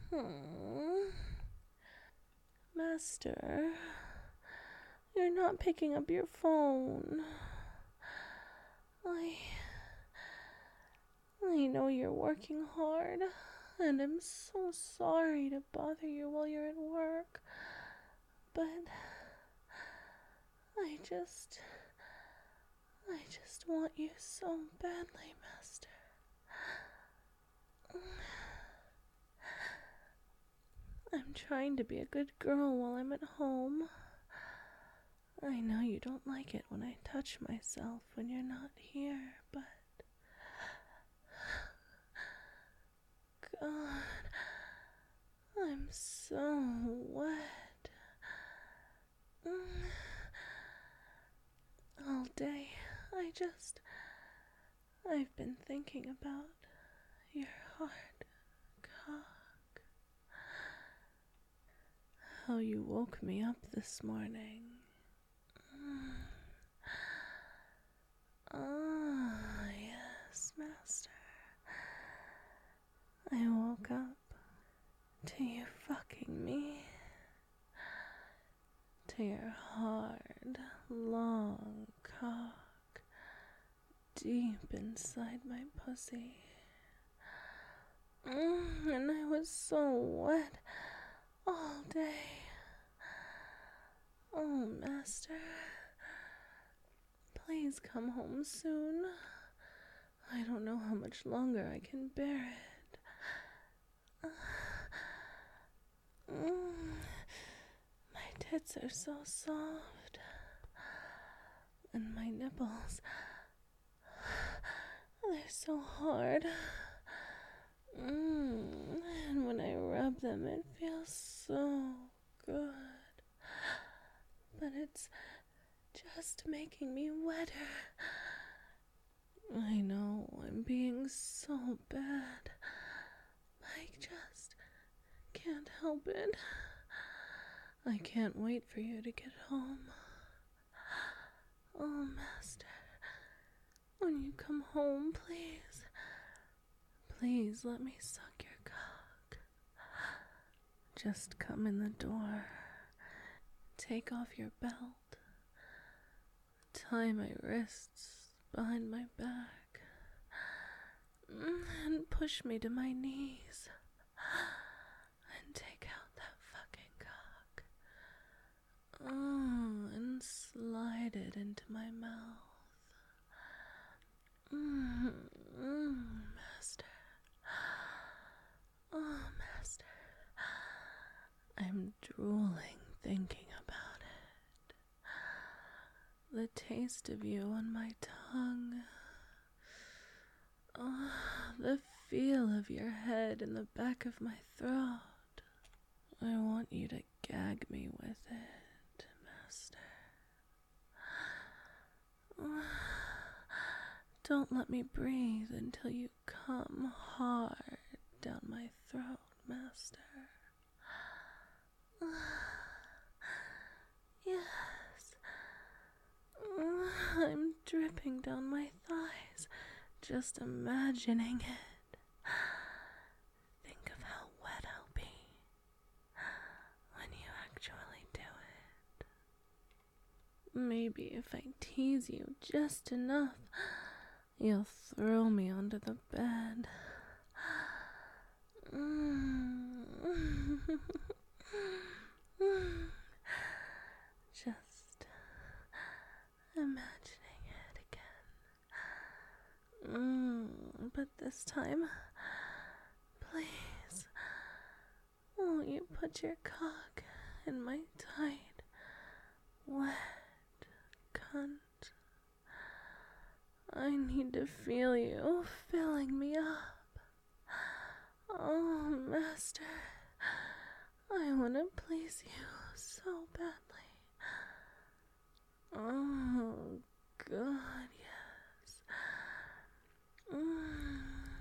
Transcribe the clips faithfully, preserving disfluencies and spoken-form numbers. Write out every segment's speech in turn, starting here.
Hmm. Master, you're not picking up your phone. I. I know you're working hard, and I'm so sorry to bother you while you're at work, but I just. I just want you so badly, Master. I'm trying to be a good girl while I'm at home. I know you don't like it when I touch myself when you're not here, but... God, I'm so wet. All day, I just... I've been thinking about your hard cock. How you woke me up this morning. Ah, yes, Master. I woke up to you fucking me. To your hard, long cock deep inside my pussy. Mm, and I was so wet all day. Oh, Master, please come home soon. I don't know how much longer I can bear it. Mm, my tits are so soft, and my nipples, they're so hard. Mm, and when I rub them, it feels so good. But it's just making me wetter. I know I'm being so bad. I just can't help it. I can't wait for you to get home. Oh, Master, when you come home, please, please let me suck your cock. Just come in the door, take off your belt, tie my wrists behind my back, and push me to my knees, and take out that fucking cock. Oh, and slide it into my mouth. Mm, mm, Master. Oh, Master. I'm drooling thinking about it. The taste of you on my tongue. Oh, the feel of your head in the back of my throat. I want you to gag me with it, Master. Don't let me breathe until you come hard down my throat, Master. Yes. I'm dripping down my thighs, just imagining it. Think of how wet I'll be when you actually do it. Maybe if I tease you just enough, you'll throw me onto the bed. Just imagining it again. Mm, but this time, please, won't you put your cock in my tight, wet cunt? I need to feel you filling me up. Oh, Master, I want to please you so badly. Oh, God, yes. Mm.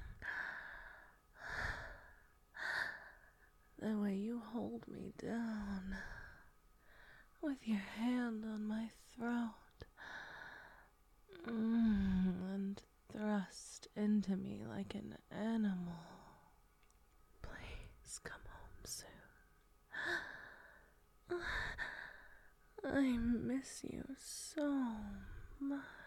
The way you hold me down, with your hand on my throat, mm, and thrust into me like an animal. Please come home. I miss you so much.